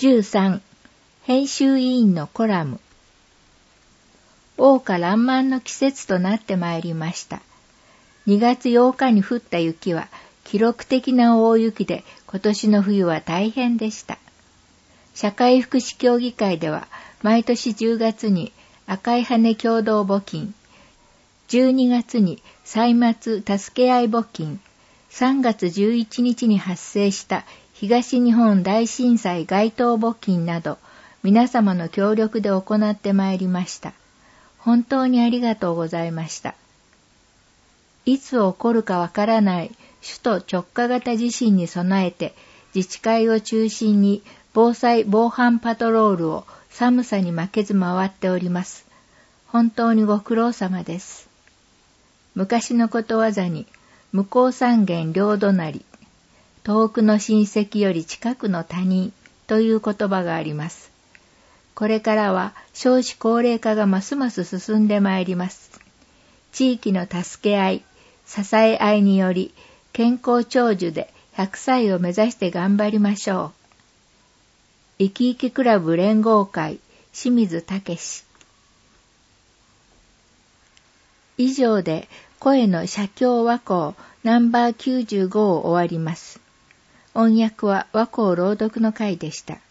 13. 編集委員のコラム。桜花爛漫の季節となってまいりました。2月8日に降った雪は記録的な大雪で今年の冬は大変でした。社会福祉協議会では毎年10月に赤い羽共同募金、12月に歳末助け合い募金、3月11日に発生した東日本大震災該当募金など皆様の協力で行ってまいりました。本当にありがとうございました。いつ起こるかわからない首都直下型地震に備えて自治会を中心に防災防犯パトロールを寒さに負けず回っております。本当にご苦労様です。昔のことわざに向こう三軒両隣、遠くの親戚より近くの他人という言葉があります。これからは少子高齢化がますます進んでまいります。地域の助け合い、支え合いにより健康長寿で100歳を目指して頑張りましょう。生き生きクラブ連合会清水武史。以上で声の写経和光ナンバー95を終わります。音訳は和光朗読の会でした。